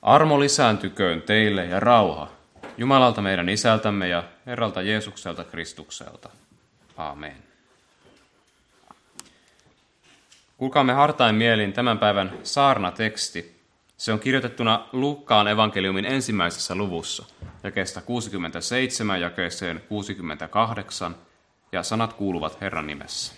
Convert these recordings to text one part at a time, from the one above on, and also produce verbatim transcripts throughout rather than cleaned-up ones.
Armo lisääntyköön teille ja rauha Jumalalta meidän Isältämme ja Herralta Jeesukselta Kristukselta. Aamen. Kuulkaamme hartain mielin tämän päivän saarnateksti. Se on kirjoitettuna Luukkaan evankeliumin ensimmäisessä luvussa, jakeesta kuusikymmentäseitsemän jakeeseen kuusikymmentäkahdeksan, ja sanat kuuluvat Herran nimessä.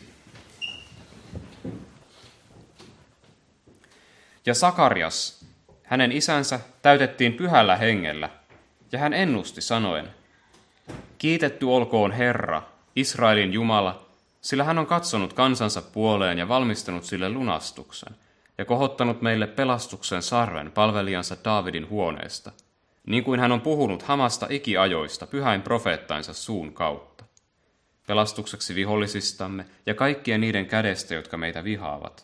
Ja Sakarias, hänen isänsä, täytettiin pyhällä hengellä, ja hän ennusti sanoen, kiitetty olkoon Herra, Israelin Jumala, sillä hän on katsonut kansansa puoleen ja valmistanut sille lunastuksen, ja kohottanut meille pelastuksen sarven palvelijansa Daavidin huoneesta, niin kuin hän on puhunut hamasta ikiajoista pyhäin profeettainsa suun kautta, pelastukseksi vihollisistamme ja kaikkien niiden kädestä, jotka meitä vihaavat,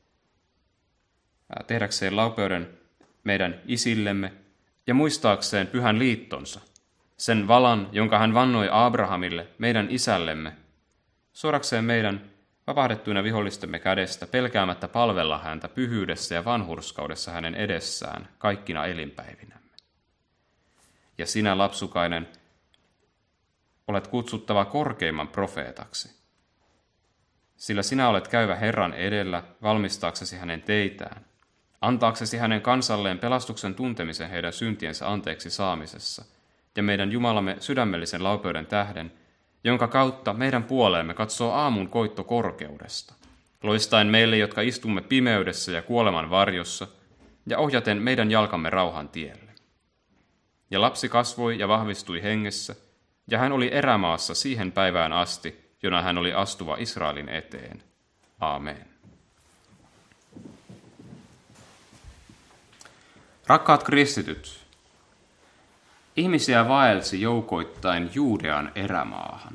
tehdäkseen laupeuden meidän isillemme ja muistaakseen pyhän liittonsa, sen valan, jonka hän vannoi Abrahamille, meidän isällemme, suorakseen meidän vapahdettuina vihollistemme kädestä, pelkäämättä palvella häntä pyhyydessä ja vanhurskaudessa hänen edessään kaikkina elinpäivinämme. Ja sinä, lapsukainen, olet kutsuttava korkeimman profeetaksi, sillä sinä olet käyvä Herran edellä valmistaaksesi hänen teitään, antaaksesi hänen kansalleen pelastuksen tuntemisen heidän syntiensä anteeksi saamisessa, ja meidän Jumalamme sydämellisen laupeuden tähden, jonka kautta meidän puoleemme katsoo aamun koitto korkeudesta, loistaen meille, jotka istumme pimeydessä ja kuoleman varjossa, ja ohjaten meidän jalkamme rauhan tielle. Ja lapsi kasvoi ja vahvistui hengessä, ja hän oli erämaassa siihen päivään asti, jona hän oli astuva Israelin eteen. Aamen. Rakkaat kristityt, ihmisiä vaelsi joukoittain Juudean erämaahan.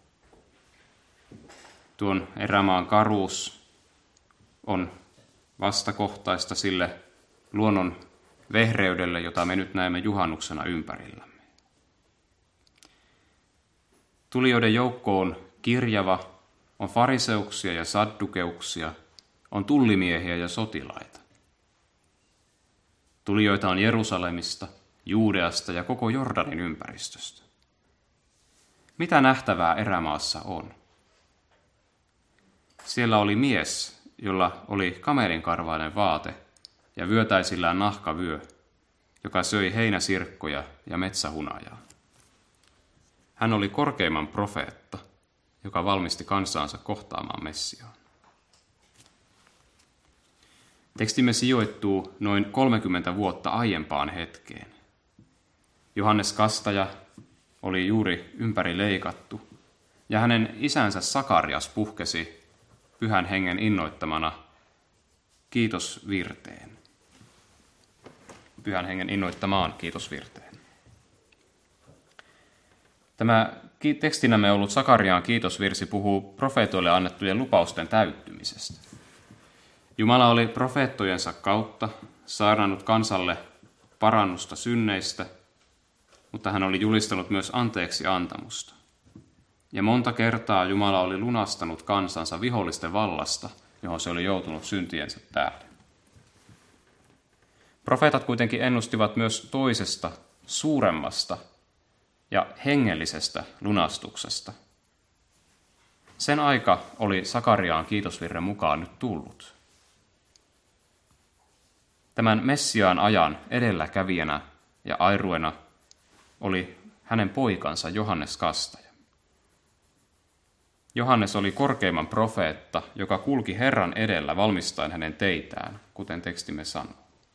Tuon erämaan karuus on vastakohtaista sille luonnon vehreydelle, jota me nyt näemme juhannuksena ympärillämme. Tulijoiden joukko on kirjava, on fariseuksia ja saddukeuksia, on tullimiehiä ja sotilaita. Tulijoita on Jerusalemista, Juudeasta ja koko Jordanin ympäristöstä. Mitä nähtävää erämaassa on? Siellä oli mies, jolla oli kamelinkarvainen vaate ja vyötäisillään nahkavyö, joka söi heinäsirkkoja ja metsähunajaa. Hän oli korkeimman profeetta, joka valmisti kansaansa kohtaamaan Messiaan. Tekstimme sijoittuu noin kolmekymmentä vuotta aiempaan hetkeen. Johannes Kastaja oli juuri ympäri leikattu, ja hänen isänsä Sakarias puhkesi pyhän hengen innoittamana kiitosvirteen. Pyhän hengen innoittamaan kiitosvirteen. Tämä tekstinämme ollut Sakariaan kiitosvirsi puhuu profeetoille annettujen lupausten täyttymisestä. Jumala oli profeettojensa kautta saarnannut kansalle parannusta synneistä, mutta hän oli julistanut myös anteeksi antamusta. Ja monta kertaa Jumala oli lunastanut kansansa vihollisten vallasta, johon se oli joutunut syntiensä tähden. Profeetat kuitenkin ennustivat myös toisesta, suuremmasta ja hengellisestä lunastuksesta. Sen aika oli Sakariaan kiitosvirren mukaan nyt tullut. Tämän Messiaan ajan edelläkävijänä ja airuena oli hänen poikansa Johannes Kastaja. Johannes oli korkeimman profeetta, joka kulki Herran edellä valmistaen hänen teitään, kuten tekstimme sanoo.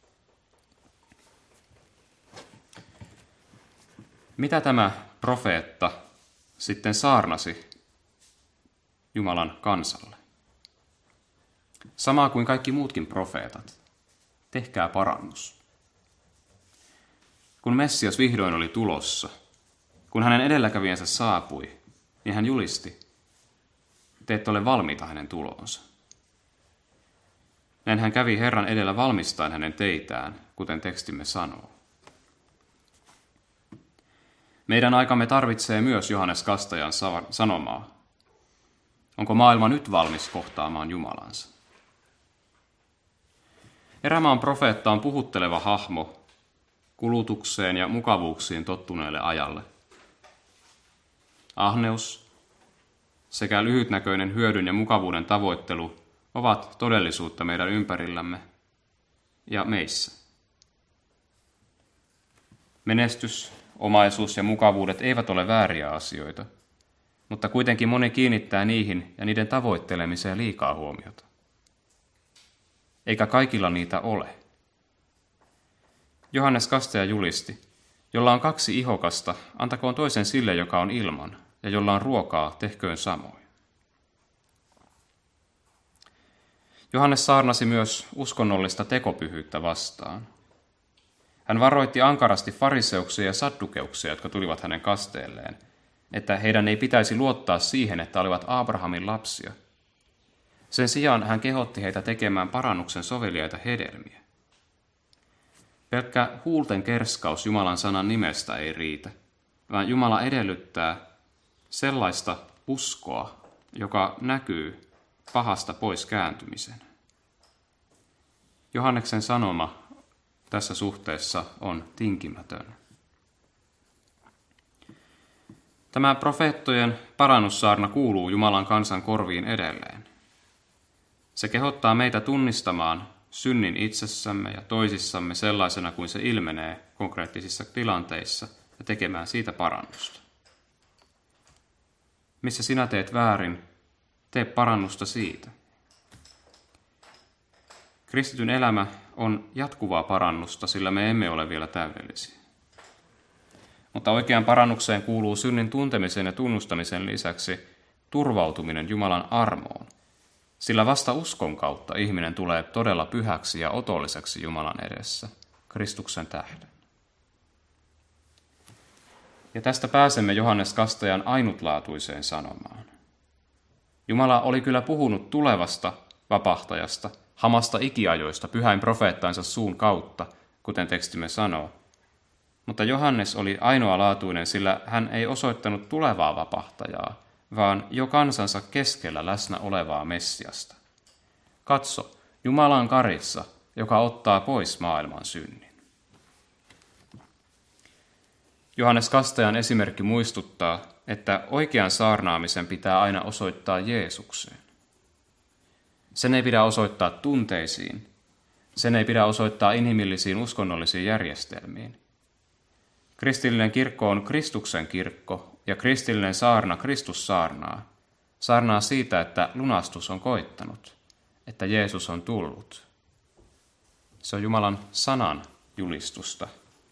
Mitä tämä profeetta sitten saarnasi Jumalan kansalle? Samaa kuin kaikki muutkin profeetat. Tehkää parannus. Kun Messias vihdoin oli tulossa, kun hänen edelläkävijänsä saapui, niin hän julisti, te ette ole valmiita hänen tuloonsa. Näin hän kävi Herran edellä valmistaen hänen teitään, kuten tekstimme sanoo. Meidän aikamme tarvitsee myös Johannes Kastajan sanomaa. Onko maailma nyt valmis kohtaamaan Jumalansa? Erämaan profeetta on puhutteleva hahmo, kulutukseen ja mukavuuksiin tottuneelle ajalle. Ahneus sekä lyhytnäköinen hyödyn ja mukavuuden tavoittelu ovat todellisuutta meidän ympärillämme ja meissä. Menestys, omaisuus ja mukavuudet eivät ole vääriä asioita, mutta kuitenkin moni kiinnittää niihin ja niiden tavoittelemiseen liikaa huomiota. Eikä kaikilla niitä ole. Johannes Kastaja julisti, jolla on kaksi ihokasta, antakoon toisen sille, joka on ilman, ja jolla on ruokaa, tehköön samoin. Johannes saarnasi myös uskonnollista tekopyhyyttä vastaan. Hän varoitti ankarasti fariseuksia ja saddukeuksia, jotka tulivat hänen kasteelleen, että heidän ei pitäisi luottaa siihen, että olivat Abrahamin lapsia. Sen sijaan hän kehotti heitä tekemään parannuksen soveliaita hedelmiä. Pelkkä huulten kerskaus Jumalan sanan nimestä ei riitä, vaan Jumala edellyttää sellaista uskoa, joka näkyy pahasta pois kääntymisen. Johanneksen sanoma tässä suhteessa on tinkimätön. Tämä profeettojen parannussaarna kuuluu Jumalan kansan korviin edelleen. Se kehottaa meitä tunnistamaan synnin itsessämme ja toisissamme sellaisena kuin se ilmenee konkreettisissa tilanteissa ja tekemään siitä parannusta. Missä sinä teet väärin, tee parannusta siitä. Kristityn elämä on jatkuvaa parannusta, sillä me emme ole vielä täydellisiä. Mutta oikean parannukseen kuuluu synnin tuntemisen ja tunnustamisen lisäksi turvautuminen Jumalan armoon, sillä vasta uskon kautta ihminen tulee todella pyhäksi ja otolliseksi Jumalan edessä, Kristuksen tähden. Ja tästä pääsemme Johannes Kastajan ainutlaatuiseen sanomaan. Jumala oli kyllä puhunut tulevasta vapahtajasta, hamasta ikiajoista pyhäin profeettansa suun kautta, kuten tekstimme sanoo. Mutta Johannes oli ainoalaatuinen, sillä hän ei osoittanut tulevaa vapahtajaa, vaan jo kansansa keskellä läsnä olevaa Messiasta. Katso, Jumalan karissa, joka ottaa pois maailman synnin. Johannes Kastajan esimerkki muistuttaa, että oikean saarnaamisen pitää aina osoittaa Jeesukseen. Sen ei pidä osoittaa tunteisiin, sen ei pidä osoittaa inhimillisiin uskonnollisiin järjestelmiin. Kristillinen kirkko on Kristuksen kirkko ja kristillinen saarna Kristus saarnaa. Saarnaa siitä, että lunastus on koittanut, että Jeesus on tullut. Se on Jumalan sanan julistusta.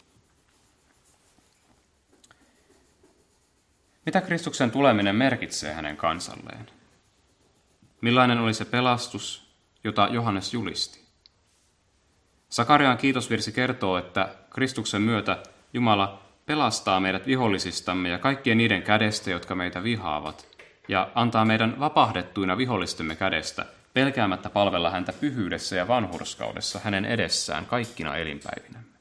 Mitä Kristuksen tuleminen merkitsee hänen kansalleen? Millainen oli se pelastus, jota Johannes julisti? Sakarian kiitosvirsi kertoo, että Kristuksen myötä Jumala pelastaa meidät vihollisistamme ja kaikkien niiden kädestä, jotka meitä vihaavat, ja antaa meidän vapahdettuina vihollistemme kädestä, pelkäämättä palvella häntä pyhyydessä ja vanhurskaudessa hänen edessään kaikkina elinpäivinämme.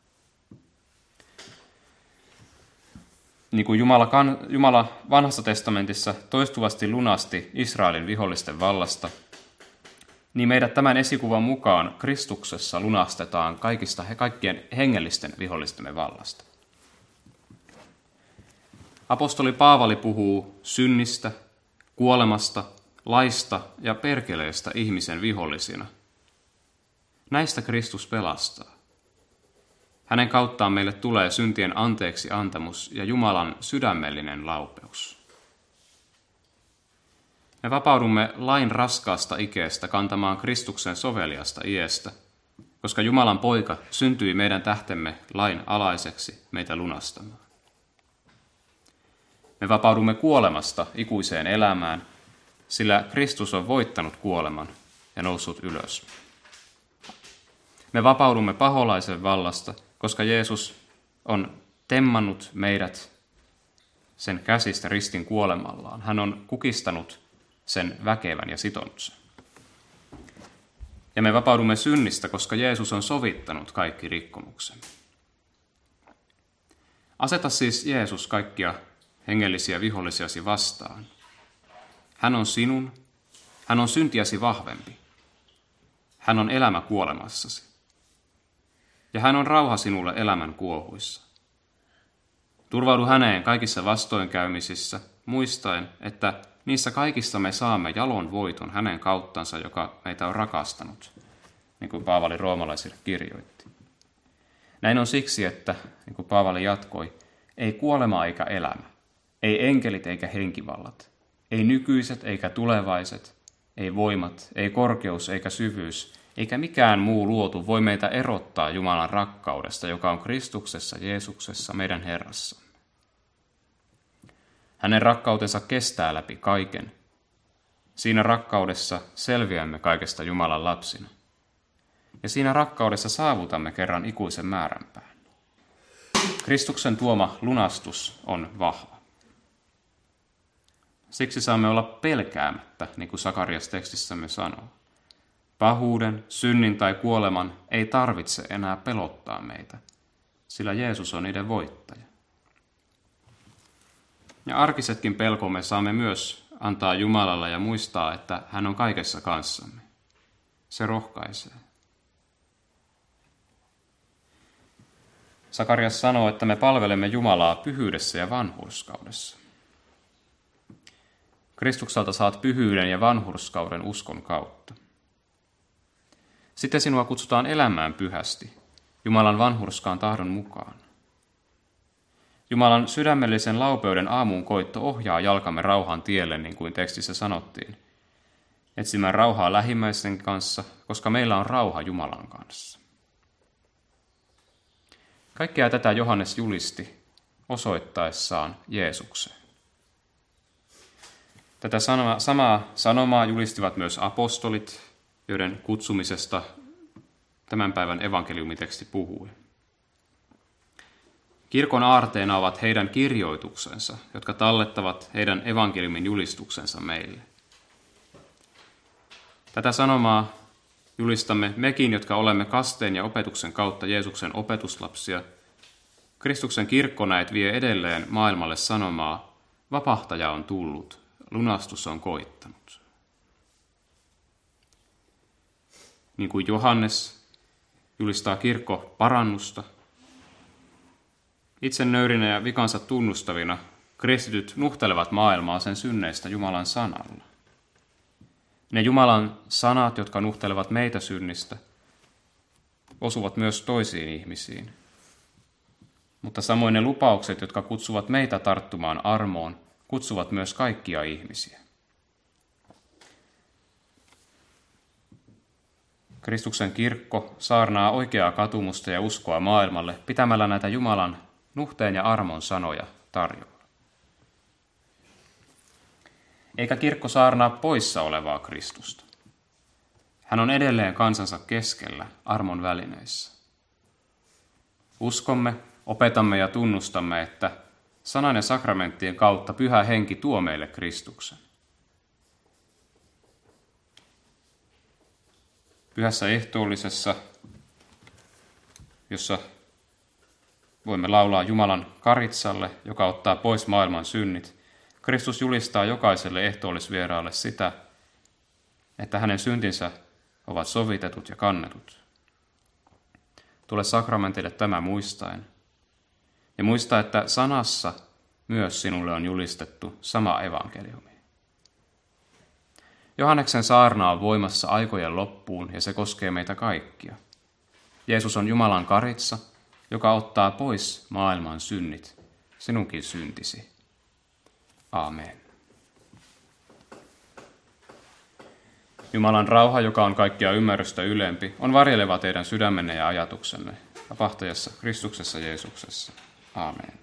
Niin kuin Jumala, kan, Jumala vanhassa testamentissa toistuvasti lunasti Israelin vihollisten vallasta, niin meidät tämän esikuvan mukaan Kristuksessa lunastetaan kaikista kaikkien hengellisten vihollistemme vallasta. Apostoli Paavali puhuu synnistä, kuolemasta, laista ja perkeleestä ihmisen vihollisina. Näistä Kristus pelastaa. Hänen kauttaan meille tulee syntien anteeksi antamus ja Jumalan sydämellinen laupeus. Me vapaudumme lain raskaasta ikeestä kantamaan Kristuksen soveliasta iestä, koska Jumalan poika syntyi meidän tähtemme lain alaiseksi meitä lunastamaan. Me vapaudumme kuolemasta ikuiseen elämään, sillä Kristus on voittanut kuoleman ja noussut ylös. Me vapaudumme paholaisen vallasta, koska Jeesus on temmannut meidät sen käsistä ristin kuolemallaan. Hän on kukistanut sen väkevän ja sitonut sen. Ja me vapaudumme synnistä, koska Jeesus on sovittanut kaikki rikkomuksemme. Aseta siis Jeesus kaikkia hengellisiä vihollisiasi vastaan. Hän on sinun, hän on syntiäsi vahvempi. Hän on elämä kuolemassasi. ja hän on rauha sinulle elämän kuohuissa. Turvaudu häneen kaikissa vastoinkäymisissä, muistaen, että niissä kaikissa me saamme jalon voiton hänen kauttansa, joka meitä on rakastanut, niin kuin Paavali roomalaisille kirjoitti. Näin on siksi, että, niin kuin Paavali jatkoi, ei kuolema eikä elämä, ei enkelit eikä henkivallat, ei nykyiset eikä tulevaiset, ei voimat, ei korkeus eikä syvyys, eikä mikään muu luotu voi meitä erottaa Jumalan rakkaudesta, joka on Kristuksessa Jeesuksessa meidän Herrassamme. Hänen rakkautensa kestää läpi kaiken. Siinä rakkaudessa selviämme kaikesta Jumalan lapsina. Ja siinä rakkaudessa saavutamme kerran ikuisen määränpään. Kristuksen tuoma lunastus on vahva. Siksi saamme olla pelkäämättä, niin kuin Sakarias tekstissämme sanoo. Pahuuden, synnin tai kuoleman ei tarvitse enää pelottaa meitä, sillä Jeesus on niiden voittaja. Ja arkisetkin pelkomme saamme myös antaa Jumalalle ja muistaa, että hän on kaikessa kanssamme. Se rohkaisee. Sakarias sanoo, että me palvelemme Jumalaa pyhyydessä ja vanhurskaudessa. Kristukselta saat pyhyyden ja vanhurskauden uskon kautta. Sitten sinua kutsutaan elämään pyhästi, Jumalan vanhurskaan tahdon mukaan. Jumalan sydämellisen laupeuden aamun koitto ohjaa jalkamme rauhan tielle, niin kuin tekstissä sanottiin. Etsimään rauhaa lähimmäisten kanssa, koska meillä on rauha Jumalan kanssa. Kaikkea tätä Johannes julisti osoittaessaan Jeesukseen. Tätä samaa sanomaa julistivat myös apostolit, joiden kutsumisesta tämän päivän evankeliumiteksti puhui. Kirkon aarteena ovat heidän kirjoituksensa, jotka tallettavat heidän evankeliumin julistuksensa meille. Tätä sanomaa julistamme mekin, jotka olemme kasteen ja opetuksen kautta Jeesuksen opetuslapsia. Kristuksen kirkkonäit vie edelleen maailmalle sanomaa, vapahtaja on tullut, lunastus on koittanut. Niin kuin Johannes julistaa kirkko parannusta, itse nöyrinä ja vikansa tunnustavina kristityt nuhtelevat maailmaa sen synneistä Jumalan sanalla. Ne Jumalan sanat, jotka nuhtelevat meitä synnistä, osuvat myös toisiin ihmisiin. Mutta samoin ne lupaukset, jotka kutsuvat meitä tarttumaan armoon, kutsuvat myös kaikkia ihmisiä. Kristuksen kirkko saarnaa oikeaa katumusta ja uskoa maailmalle pitämällä näitä Jumalan nuhteen ja armon sanoja tarjolla. Eikä kirkko saarnaa poissa olevaa Kristusta. Hän on edelleen kansansa keskellä armon välineissä. Uskomme, opetamme ja tunnustamme, että sanan ja sakramenttien kautta Pyhä Henki tuo meille Kristuksen. Pyhässä ehtoollisessa, jossa voimme laulaa Jumalan karitsalle, joka ottaa pois maailman synnit, Kristus julistaa jokaiselle ehtoollisvieraalle sitä, että hänen syntinsä ovat sovitetut ja kannetut. Tule sakramentille tämä muistaen. Ja muista, että sanassa myös sinulle on julistettu sama evankeliumi. Johanneksen saarna on voimassa aikojen loppuun ja se koskee meitä kaikkia. Jeesus on Jumalan karitsa, joka ottaa pois maailman synnit, sinunkin syntisi. Aamen. Jumalan rauha, joka on kaikkia ymmärrystä ylempi, on varjeleva teidän sydämenne ja ajatuksenne, vapahtajassa Kristuksessa Jeesuksessa. Aamen.